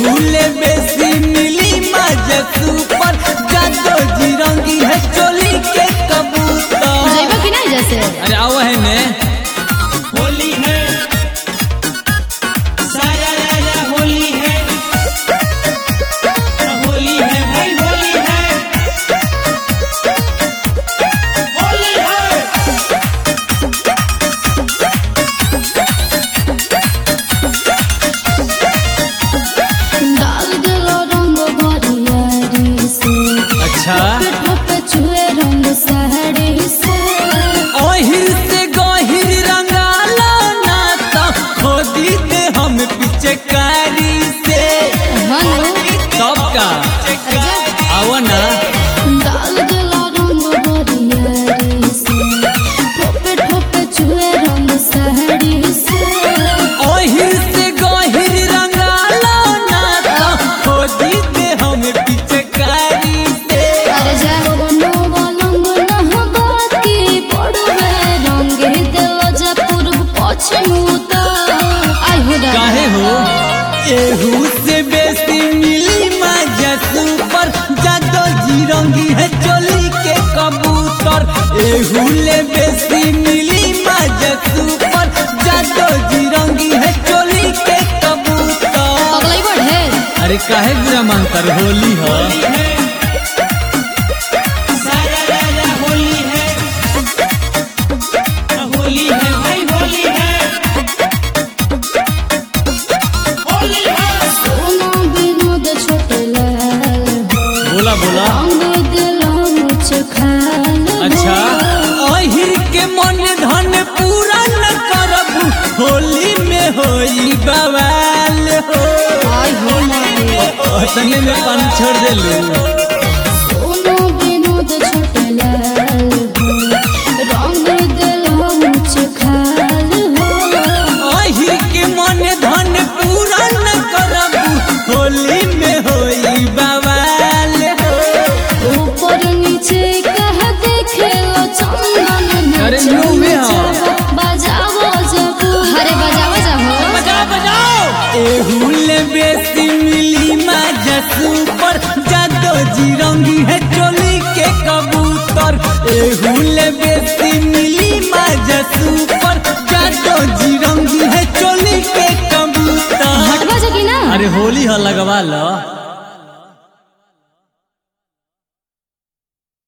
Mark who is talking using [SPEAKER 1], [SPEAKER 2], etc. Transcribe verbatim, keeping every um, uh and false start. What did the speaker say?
[SPEAKER 1] एहुले बेसी मिली मजा सुपर जादो जी रंगी है चोली के कबूतर।
[SPEAKER 2] जाइबो कि नहीं जैसे
[SPEAKER 1] अरे आओ है ने
[SPEAKER 3] होली है सारा राजा होली है होली है भाई होली है होली है
[SPEAKER 2] डाल दिलो रंग भरियारी से
[SPEAKER 1] अच्छा
[SPEAKER 2] पे छुए रंग साड़ी से
[SPEAKER 1] ओहिर से गहिर रंगालो ना तो खोदी दे हम पिचकारी से
[SPEAKER 2] हनु
[SPEAKER 1] तब का आओ ना
[SPEAKER 2] डाल दिलो रंग भरियारी से ठोपे ठोपे छुए रंग साड़ी से
[SPEAKER 1] ओहिर से गहिर रंगालो ना तो खोदी दे हम पिचकारी से
[SPEAKER 2] अरे जाओ बनो बलंग नहबा की पड़वे रंग दिलो जा पूर्व पश्चिम आई हो
[SPEAKER 1] काहे हो एहू से बेसी मिली मजा सुपर जादो जी रंगी है चोली के कबूतर। एहू ले बेसी मिली मजा सुपर जादो जी रंगी है चोली के कबूतर।
[SPEAKER 2] पगलाई बढ़े
[SPEAKER 1] अरे काहे बुरा मानतर होली हो
[SPEAKER 3] सारा राजा होली है होली है भाई होली है होली है
[SPEAKER 2] सोना विनोद छोटे लाल
[SPEAKER 1] बोला बोला
[SPEAKER 2] रंग दिलो मुझ खाल
[SPEAKER 1] अच्छा अहिर के मन धन पूरा न करबू होली में होई बवाल हो।
[SPEAKER 2] आई हो मारे
[SPEAKER 1] तने में पानी छोड़ दे लू
[SPEAKER 2] सोना विनोद छोटे लाल रंग दिलो मुझ खाल हो
[SPEAKER 1] अहिर के मन धन पूरा न करबू होली में होई बवाल हो।
[SPEAKER 2] ऊपर नीचे कह देखे लो चंदन
[SPEAKER 1] अरे
[SPEAKER 2] नाचे
[SPEAKER 1] यूं में हो।
[SPEAKER 2] बजाओ जब अरे बजाओ जब
[SPEAKER 1] बजाओ बजाओ एहू ले बेसी मिली मजा सुपर जादो जी रंगी है चोली के कबूतर। एहू ले बेसी मिली मजा सुपर जादो जी रंगी है चोली के कबूतर।
[SPEAKER 2] हटवा जा कि ना
[SPEAKER 1] अरे होली हो लगवा लो।